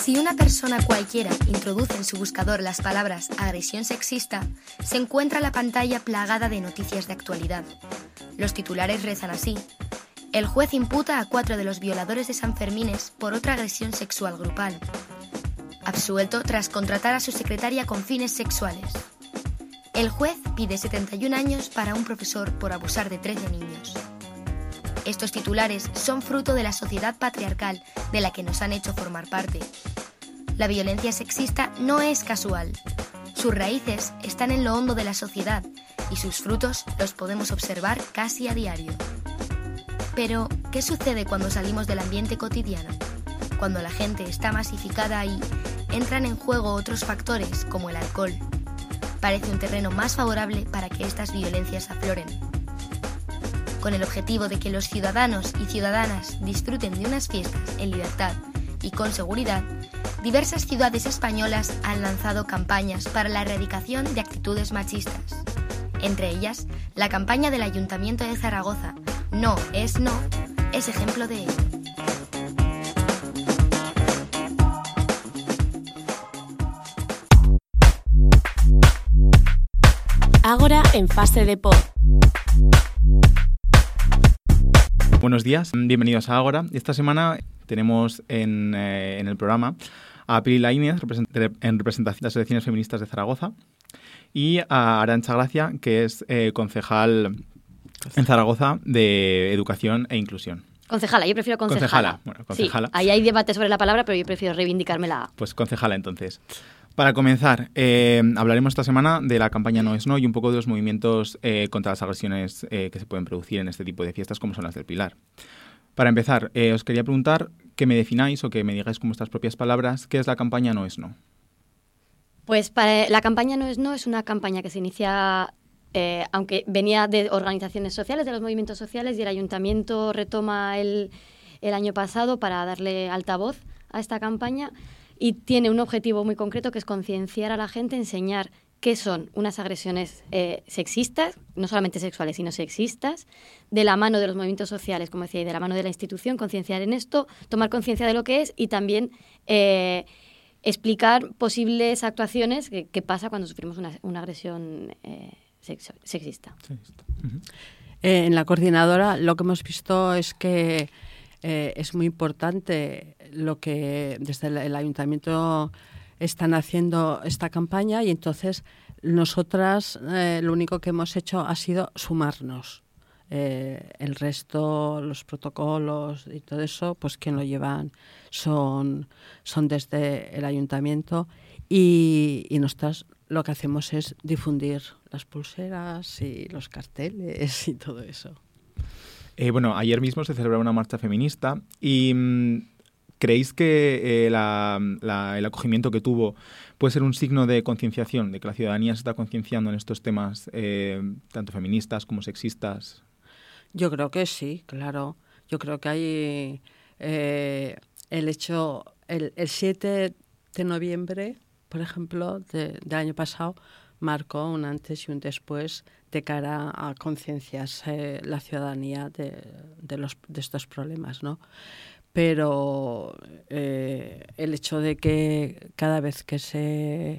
Si una persona cualquiera introduce en su buscador las palabras agresión sexista, se encuentra la pantalla plagada de noticias de actualidad. Los titulares rezan así: el juez imputa a 4 de los violadores de Sanfermines por otra agresión sexual grupal. Absuelto tras contratar a su secretaria con fines sexuales. El juez pide 71 años para un profesor por abusar de 13 niños. Estos titulares son fruto de la sociedad patriarcal de la que nos han hecho formar parte. La violencia sexista no es casual. Sus raíces están en lo hondo de la sociedad y sus frutos los podemos observar casi a diario. Pero, ¿qué sucede cuando salimos del ambiente cotidiano? Cuando la gente está masificada y entran en juego otros factores como el alcohol. Parece un terreno más favorable para que estas violencias afloren. Con el objetivo de que los ciudadanos y ciudadanas disfruten de unas fiestas en libertad y con seguridad, diversas ciudades españolas han lanzado campañas para la erradicación de actitudes machistas. Entre ellas, la campaña del Ayuntamiento de Zaragoza, No es No, es ejemplo de ello. Ágora en fase de pod. Buenos días, bienvenidos a Ágora. Esta semana tenemos en el programa a Pili Laínez, en representación de las asociaciones feministas de Zaragoza, y a Arantxa Gracia, que es concejal en Zaragoza de Educación e Inclusión. Concejala, yo prefiero concejala. Bueno, concejala. Sí, ahí hay debate sobre la palabra, pero yo prefiero reivindicarme la A. Pues concejala, entonces. Para comenzar, hablaremos esta semana de la campaña No es No y un poco de los movimientos contra las agresiones que se pueden producir en este tipo de fiestas, como son las del Pilar. Para empezar, os quería preguntar que me defináis o que me digáis con vuestras propias palabras qué es la campaña No es No. Pues la campaña No es No es una campaña que se inicia, aunque venía de organizaciones sociales, de los movimientos sociales, y el ayuntamiento retoma el año pasado para darle altavoz a esta campaña. Y tiene un objetivo muy concreto, que es concienciar a la gente, enseñar qué son unas agresiones sexistas, no solamente sexuales, sino sexistas, de la mano de los movimientos sociales, como decía, y de la mano de la institución, concienciar en esto, tomar conciencia de lo que es y también explicar posibles actuaciones que pasa cuando sufrimos una agresión sexista. Uh-huh. En la coordinadora lo que hemos visto es que es muy importante lo que desde el ayuntamiento están haciendo esta campaña, y entonces nosotras lo único que hemos hecho ha sido sumarnos. El resto, los protocolos y todo eso, pues quien lo llevan son desde el ayuntamiento, y nosotras lo que hacemos es difundir las pulseras y los carteles y todo eso. Bueno, ayer mismo se celebró una marcha feminista y ¿creéis que el acogimiento que tuvo puede ser un signo de concienciación, de que la ciudadanía se está concienciando en estos temas tanto feministas como sexistas? Yo creo que sí, claro. Yo creo que hay el 7 de noviembre, por ejemplo, del año pasado, marcó un antes y un después de cara a concienciarse la ciudadanía de estos problemas, ¿no? Pero el hecho de que cada vez que se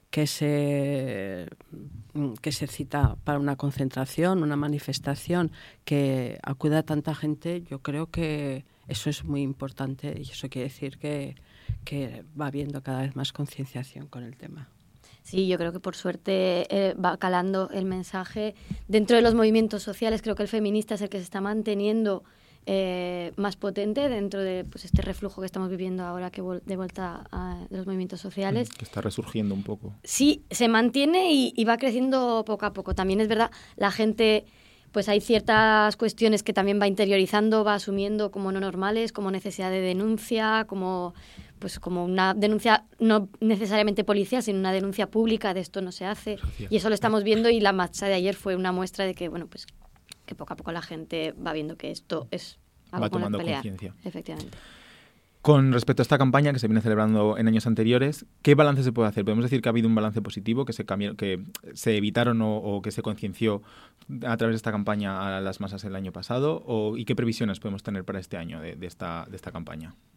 cita para una concentración, una manifestación, que acuda tanta gente, yo creo que eso es muy importante, y eso quiere decir que va habiendo cada vez más concienciación con el tema. Sí, yo creo que por suerte va calando el mensaje. Dentro de los movimientos sociales, creo que el feminista es el que se está manteniendo más potente dentro de este reflujo que estamos viviendo ahora, que de vuelta de los movimientos sociales. Que está resurgiendo un poco. Sí, se mantiene y va creciendo poco a poco. También es verdad, la gente, pues hay ciertas cuestiones que también va interiorizando, va asumiendo como no normales, como necesidad de denuncia, como una denuncia no necesariamente policial, sino una denuncia pública de esto no se hace. Y eso lo estamos viendo, y la marcha de ayer fue una muestra de que, que poco a poco la gente va viendo que esto es algo va tomando con el conciencia. Efectivamente. Con respecto a esta campaña que se viene celebrando en años anteriores, ¿qué balance se puede hacer? ¿Podemos decir que ha habido un balance positivo, que se evitaron o que se concienció a través de esta campaña a las masas el año pasado? ¿Y qué previsiones podemos tener para este año de esta campaña?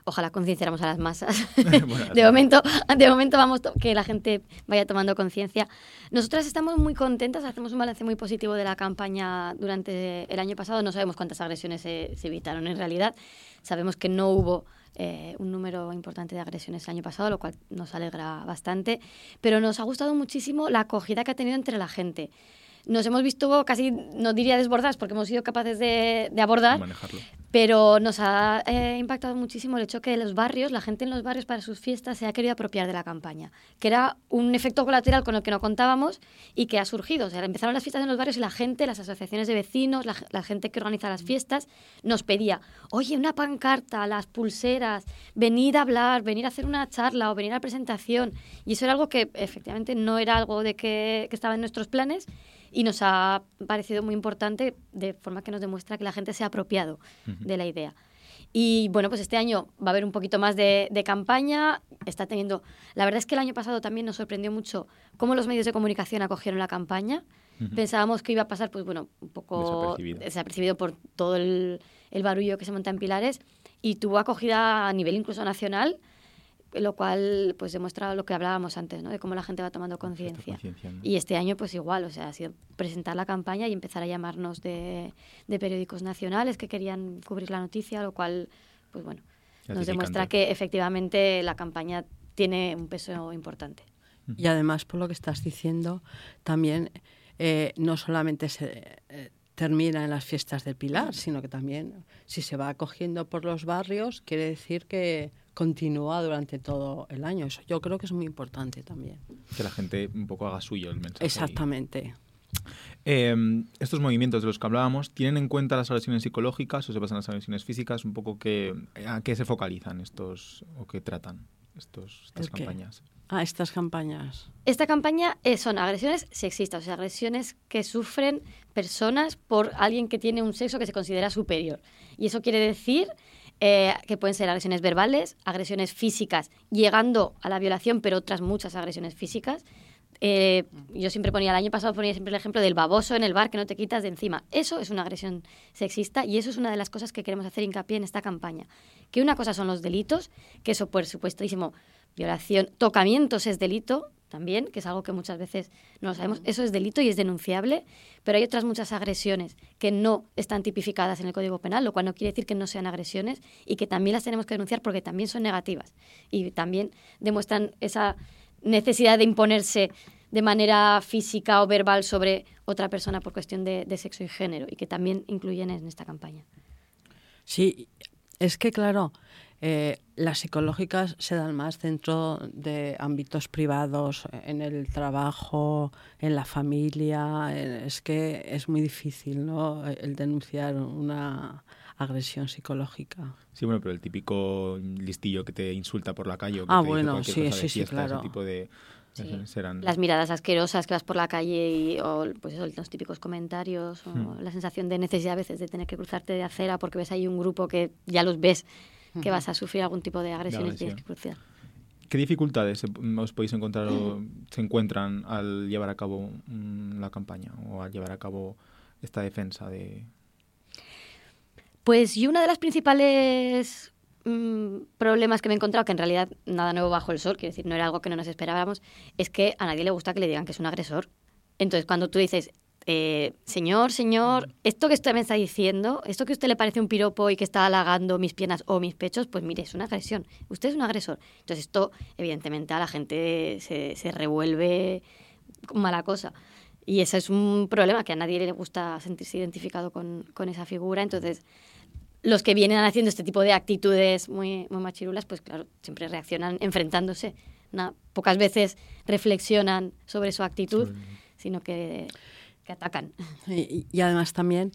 Ojalá concienciáramos a las masas. Bueno, de momento vamos que la gente vaya tomando conciencia. Nosotras estamos muy contentas, hacemos un balance muy positivo de la campaña durante el año pasado. No sabemos cuántas agresiones se evitaron en realidad. Sabemos que no hubo un número importante de agresiones el año pasado, lo cual nos alegra bastante. Pero nos ha gustado muchísimo la acogida que ha tenido entre la gente. Nos hemos visto casi, no diría desbordadas, porque hemos sido capaces de abordar, manejarlo. pero nos ha impactado muchísimo el hecho que la gente en los barrios para sus fiestas se ha querido apropiar de la campaña, que era un efecto colateral con el que no contábamos y que ha surgido. O sea, empezaron las fiestas en los barrios y la gente, las asociaciones de vecinos, la gente que organiza las fiestas, nos pedía, oye, una pancarta, las pulseras, venir a hablar, venir a hacer una charla o venir a la presentación. Y eso era algo que efectivamente no era algo de que estaba en nuestros planes, y nos ha parecido muy importante, de forma que nos demuestra que la gente se ha apropiado de la idea. Y bueno, pues este año va a haber un poquito más de campaña. La verdad es que el año pasado también nos sorprendió mucho cómo los medios de comunicación acogieron la campaña. Pensábamos que iba a pasar, pues bueno, un poco desapercibido por todo el barullo que se monta en Pilares, y tuvo acogida a nivel incluso nacional, lo cual pues demuestra lo que hablábamos antes, ¿no? De cómo la gente va tomando conciencia. ¿No? Y este año pues igual, o sea, ha sido presentar la campaña y empezar a llamarnos de periódicos nacionales que querían cubrir la noticia, lo cual pues bueno, nos demuestra que efectivamente la campaña tiene un peso importante. Y además, por lo que estás diciendo, también no solamente se termina en las fiestas del Pilar, sino que también, si se va acogiendo por los barrios, quiere decir que continúa durante todo el año. Eso yo creo que es muy importante también. Que la gente un poco haga suyo el mensaje. Exactamente. Estos movimientos de los que hablábamos, ¿tienen en cuenta las agresiones psicológicas o se basan en las agresiones físicas? Un poco ¿a qué se focalizan estos o qué tratan estas campañas? Estas campañas. Esta campaña son agresiones sexistas, o sea, agresiones que sufren personas por alguien que tiene un sexo que se considera superior. Y eso quiere decir que pueden ser agresiones verbales, agresiones físicas, llegando a la violación, pero otras muchas agresiones físicas. Yo siempre el año pasado ponía siempre el ejemplo del baboso en el bar que no te quitas de encima. Eso es una agresión sexista y eso es una de las cosas que queremos hacer hincapié en esta campaña. Que una cosa son los delitos, que eso por supuestísimo, violación, tocamientos es delito también, que es algo que muchas veces no lo sabemos. Eso es delito y es denunciable, pero hay otras muchas agresiones que no están tipificadas en el Código Penal, lo cual no quiere decir que no sean agresiones y que también las tenemos que denunciar porque también son negativas y también demuestran esa necesidad de imponerse de manera física o verbal sobre otra persona por cuestión de sexo y género y que también incluyen en esta campaña. Sí, es que claro, las psicológicas se dan más dentro de ámbitos privados, en el trabajo, en la familia. Es que es muy difícil, ¿no?, el denunciar una agresión psicológica. Sí, bueno, pero el típico listillo que te insulta por la calle o que te bueno, dice cualquier cosa de sí, fiesta, claro. ese tipo de... Sí. Serán... Las miradas asquerosas que vas por la calle o pues eso, los típicos comentarios o la sensación de necesidad a veces de tener que cruzarte de acera porque ves ahí un grupo que ya los ves que vas a sufrir algún tipo de agresión y tienes que cruzar. ¿Qué dificultades os podéis encontrar o se encuentran al llevar a cabo la campaña o al llevar a cabo esta defensa de...? Pues yo una de las principales problemas que me he encontrado, que en realidad nada nuevo bajo el sol, quiero decir, no era algo que no nos esperábamos, es que a nadie le gusta que le digan que es un agresor. Entonces, cuando tú dices, señor, esto que usted me está diciendo, esto que a usted le parece un piropo y que está halagando mis piernas o mis pechos, pues mire, es una agresión. Usted es un agresor. Entonces, esto, evidentemente, a la gente se revuelve mala cosa. Y ese es un problema, que a nadie le gusta sentirse identificado con esa figura. Entonces, los que vienen haciendo este tipo de actitudes muy, muy machirulas, pues claro, siempre reaccionan enfrentándose. Pocas veces reflexionan sobre su actitud, sino que atacan. Y además también,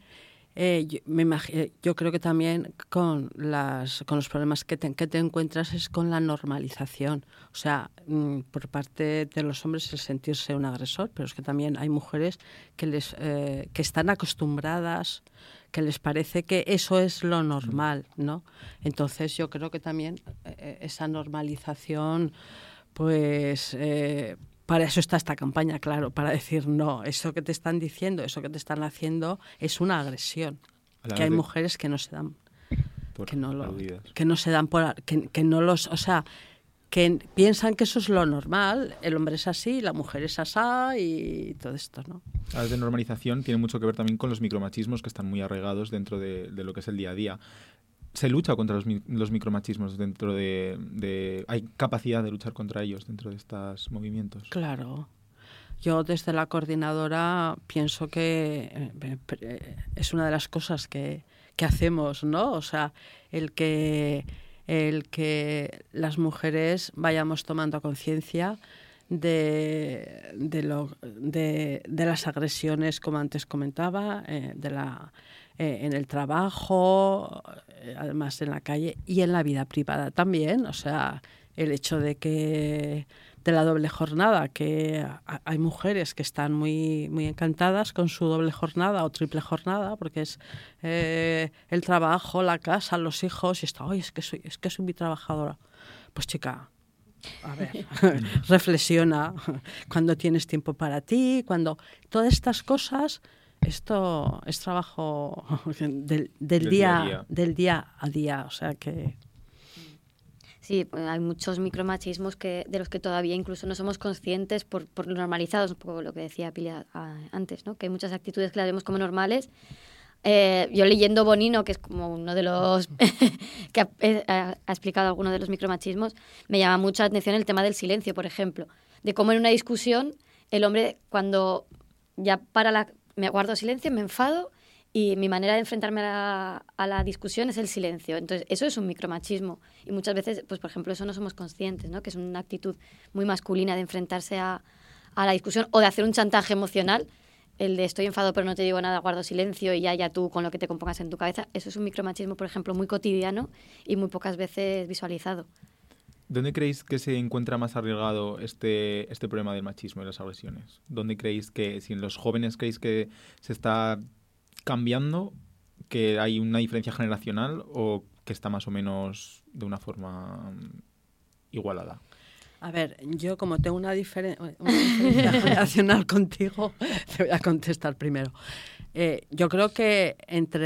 yo creo que también con los problemas que te encuentras es con la normalización. O sea, por parte de los hombres el sentirse un agresor, pero es que también hay mujeres que están acostumbradas, que les parece que eso es lo normal, ¿no? Entonces yo creo que también esa normalización, pues para eso está esta campaña, claro, para decir no, eso que te están diciendo, eso que te están haciendo es una agresión, que hay mujeres que no se dan. aludidas. Que no se dan por... Que no los... O sea, que piensan que eso es lo normal. El hombre es así, la mujer es asá y todo esto, ¿no? La de normalización tiene mucho que ver también con los micromachismos que están muy arraigados dentro de lo que es el día a día. ¿Se lucha contra los micromachismos dentro de... ¿Hay capacidad de luchar contra ellos dentro de estos movimientos? Claro. Yo desde la coordinadora pienso que es una de las cosas que hacemos, ¿no? O sea, el que las mujeres vayamos tomando conciencia de las agresiones, como antes comentaba, en el trabajo, además en la calle y en la vida privada también. O sea, el hecho de la doble jornada, que hay mujeres que están muy, muy encantadas con su doble jornada o triple jornada, porque es el trabajo, la casa, los hijos, y está, oye, es que soy muy trabajadora. Pues chica, a ver, reflexiona cuando tienes tiempo para ti, cuando todas estas cosas, esto es trabajo del día a día, o sea que... Sí, hay muchos micromachismos de los que todavía incluso no somos conscientes por normalizados, un poco lo que decía Pilar antes, ¿no? Que hay muchas actitudes que las vemos como normales. Yo leyendo Bonino, que es como uno de los que ha explicado algunos de los micromachismos, me llama mucho la atención el tema del silencio, por ejemplo, de cómo en una discusión el hombre, cuando ya me guardo silencio, me enfado, y mi manera de enfrentarme a la discusión es el silencio. Entonces, eso es un micromachismo. Y muchas veces, pues por ejemplo, eso no somos conscientes, ¿no? Que es una actitud muy masculina de enfrentarse a la discusión o de hacer un chantaje emocional. El de estoy enfadado pero no te digo nada, guardo silencio y ya tú con lo que te compongas en tu cabeza. Eso es un micromachismo, por ejemplo, muy cotidiano y muy pocas veces visualizado. ¿Dónde creéis que se encuentra más arraigado este problema del machismo y las agresiones? ¿Dónde creéis que, si en los jóvenes creéis que se está cambiando, que hay una diferencia generacional o que está más o menos de una forma igualada? A ver, yo como tengo una diferencia generacional contigo, te voy a contestar primero. Yo creo que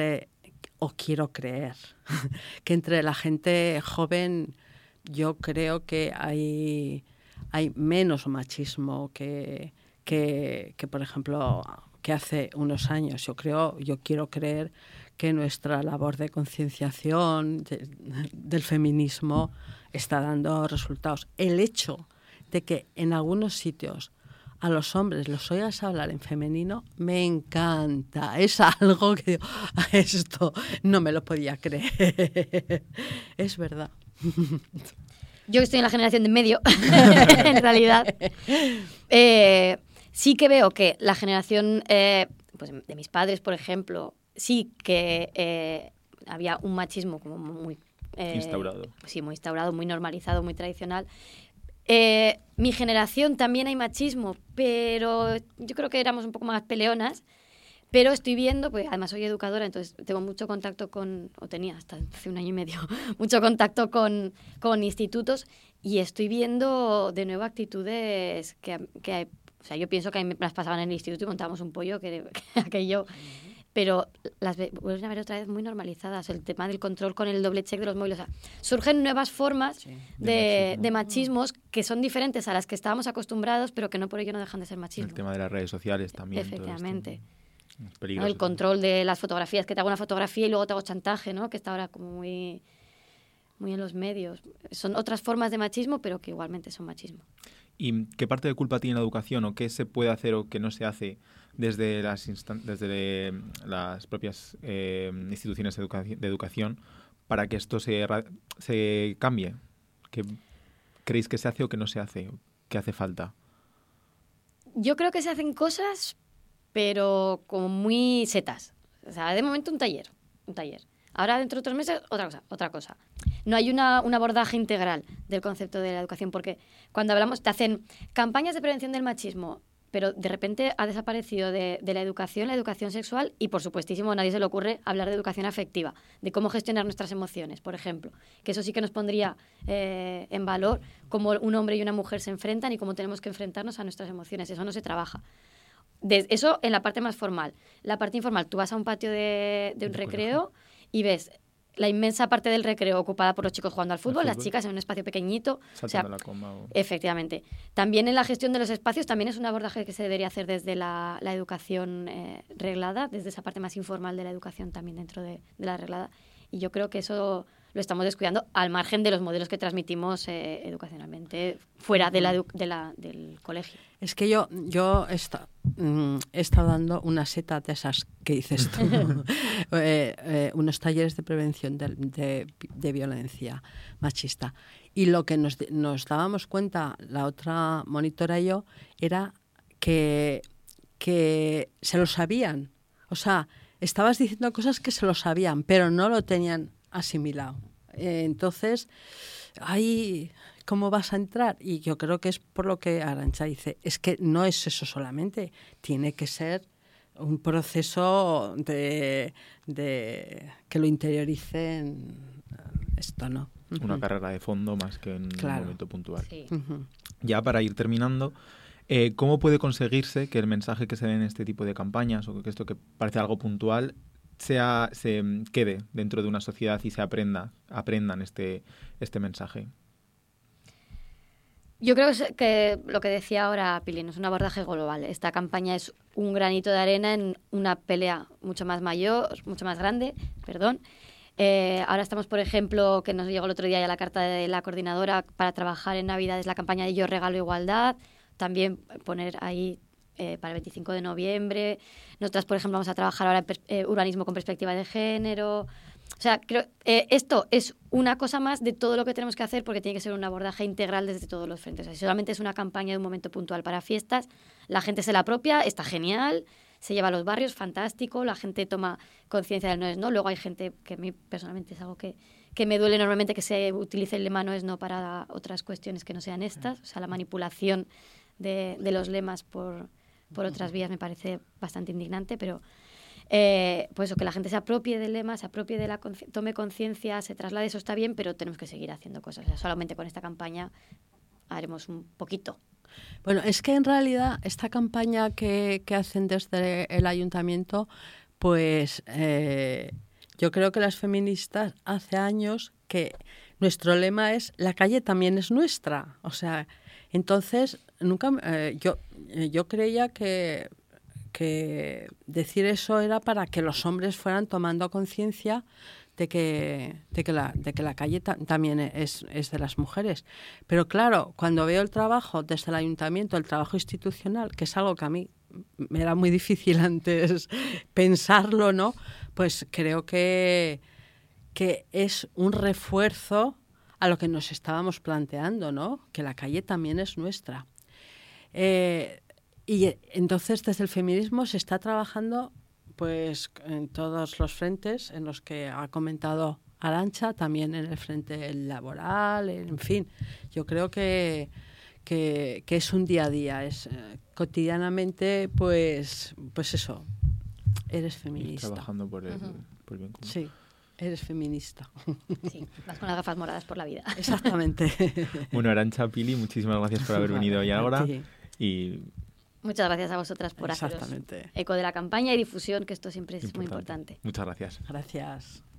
quiero creer, que entre la gente joven, yo creo que hay menos machismo que por ejemplo, que hace unos años. Yo quiero creer que nuestra labor de concienciación del feminismo está dando resultados. El hecho de que en algunos sitios a los hombres los oigas hablar en femenino me encanta. Es algo que digo, esto no me lo podía creer. Es verdad. Yo estoy en la generación de en medio, en realidad. Sí que veo que la generación pues de mis padres, por ejemplo, sí que había un machismo como muy... instaurado. Sí, muy instaurado, muy normalizado, muy tradicional. Mi generación también hay machismo, pero yo creo que éramos un poco más peleonas. Pero estoy viendo, pues además soy educadora, entonces tengo mucho contacto tenía hasta hace un año y medio, mucho contacto con institutos y estoy viendo de nuevo actitudes que hay. O sea, yo pienso que a mí me las pasaban en el instituto y montábamos un pollo, que aquello... Pero las vuelven a ver otra vez muy normalizadas. El tema del control con el doble check de los móviles. O sea, surgen nuevas formas de machismos que son diferentes a las que estábamos acostumbrados, pero que no por ello no dejan de ser machismo. El tema de las redes sociales también. Efectivamente. Es peligroso. El control de las fotografías, que te hago una fotografía y luego te hago chantaje, ¿no? Que está ahora como muy en los medios. Son otras formas de machismo, pero que igualmente son machismo. ¿Y qué parte de culpa tiene la educación o qué se puede hacer o qué no se hace desde las propias instituciones de educación para que esto se cambie? ¿Qué creéis que se hace o que no se hace? ¿Qué hace falta? Yo creo que se hacen cosas, pero como muy setas. O sea, de momento un taller. Ahora, dentro de 3 meses, otra cosa. No hay un abordaje integral del concepto de la educación, porque cuando hablamos, te hacen campañas de prevención del machismo, pero de repente ha desaparecido de la educación sexual y, por supuestísimo, a nadie se le ocurre hablar de educación afectiva, de cómo gestionar nuestras emociones, por ejemplo. Que eso sí que nos pondría en valor cómo un hombre y una mujer se enfrentan y cómo tenemos que enfrentarnos a nuestras emociones. Eso no se trabaja. Eso en la parte más formal. La parte informal, tú vas a un patio de un recreo y ves la inmensa parte del recreo ocupada por los chicos jugando al fútbol, las fútbol. chicas en un espacio pequeñito. Saltando la coma. Efectivamente. También en la gestión de los espacios también es un abordaje que se debería hacer desde la educación reglada, desde esa parte más informal de la educación también dentro de la reglada. Y yo creo que eso lo estamos descuidando al margen de los modelos que transmitimos educacionalmente fuera del colegio. Es que yo he estado dando una seta de esas que dices tú, unos talleres de prevención de violencia machista. Y lo que nos dábamos cuenta, la otra monitora y yo, era que se lo sabían. O sea, estabas diciendo cosas que se lo sabían, pero no lo tenían asimilado. Entonces, ahí, ¿cómo vas a entrar? Y yo creo que es por lo que Arantxa dice, es que no es eso solamente, tiene que ser un proceso de que lo interioricen esto, ¿no? Una carrera de fondo más que en un momento puntual. Sí. Ya para ir terminando, ¿cómo puede conseguirse que el mensaje que se dé en este tipo de campañas o que esto que parece algo puntual se quede dentro de una sociedad y se aprendan este mensaje? Yo creo que lo que decía ahora Pili, es un abordaje global. Esta campaña es un granito de arena en una pelea mucho más grande. Ahora estamos, por ejemplo, que nos llegó el otro día ya la carta de la coordinadora para trabajar en Navidades la campaña de Yo Regalo Igualdad. También poner ahí para el 25 de noviembre. Nosotras, por ejemplo, vamos a trabajar ahora en urbanismo con perspectiva de género. O sea, creo esto es una cosa más de todo lo que tenemos que hacer porque tiene que ser un abordaje integral desde todos los frentes. O sea, si solamente es una campaña de un momento puntual para fiestas, la gente se la apropia, está genial, se lleva a los barrios, fantástico, la gente toma conciencia del no es no. Luego hay gente que a mí personalmente es algo que me duele enormemente que se utilice el lema no es no para otras cuestiones que no sean estas. O sea, la manipulación de los lemas por otras vías me parece bastante indignante, pero pues eso, que la gente se apropie del lema, se apropie de tome conciencia, se traslade, eso está bien, pero tenemos que seguir haciendo cosas. O sea, solamente con esta campaña haremos un poquito. Bueno, es que en realidad esta campaña que hacen desde el ayuntamiento, pues yo creo que las feministas hace años que nuestro lema es la calle también es nuestra. O sea, entonces nunca yo creía que decir eso era para que los hombres fueran tomando conciencia de que la calle también es de las mujeres. Pero claro, cuando veo el trabajo desde el ayuntamiento, el trabajo institucional, que es algo que a mí me era muy difícil antes pensarlo, ¿no? Pues creo que es un refuerzo a lo que nos estábamos planteando, ¿no? Que la calle también es nuestra. Y entonces desde el feminismo se está trabajando pues en todos los frentes en los que ha comentado Arantxa, también en el frente laboral, en fin. Yo creo que es un día a día, es cotidianamente pues eso, eres feminista. Ir trabajando por el bien común. Sí, eres feminista. Sí, vas con las gafas moradas por la vida. Exactamente. Bueno, Arantxa, Pili, muchísimas gracias por haber venido hoy ahora. Y muchas gracias a vosotras por haceros eco de la campaña y difusión, que esto siempre es muy importante. Muchas gracias. Gracias.